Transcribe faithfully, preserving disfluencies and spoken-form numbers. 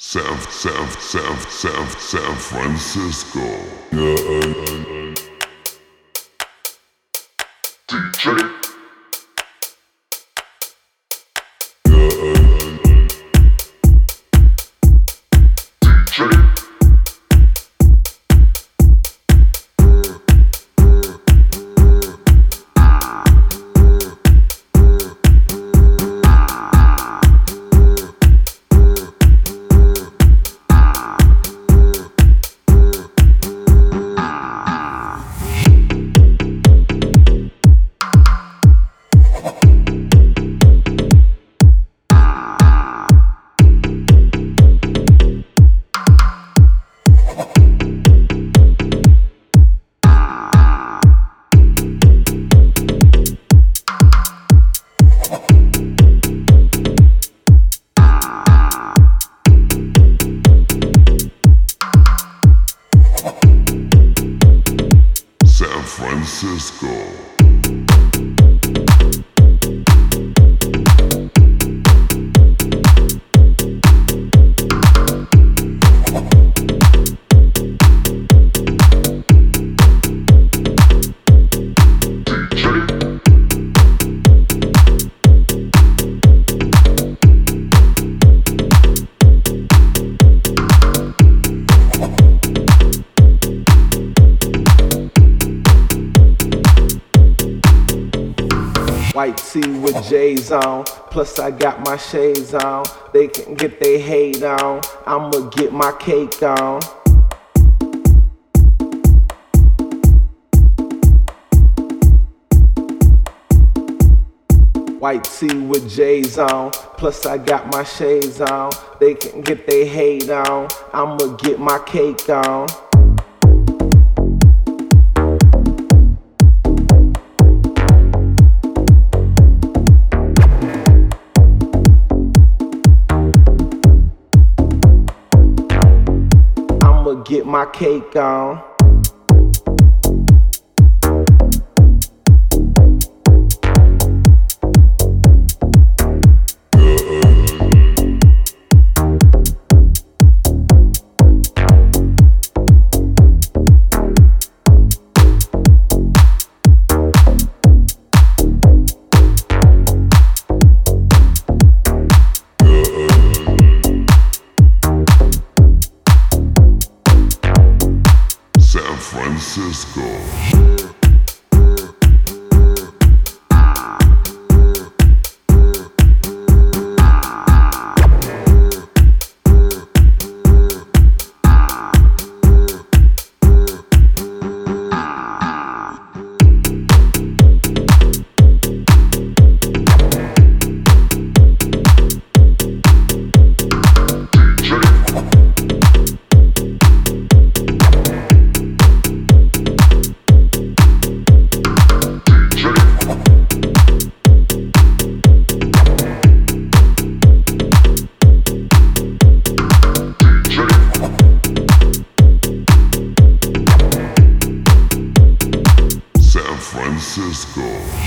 San, San, San, San, San Francisco. Yeah, D J. San Francisco. White tee with J's on, plus I got my shades on. They can get their hate on, I'ma get my cake on. White tee with J's on, plus I got my shades on. They can get their hate on, I'ma get my cake on. Get my cake on. San Francisco. San Francisco.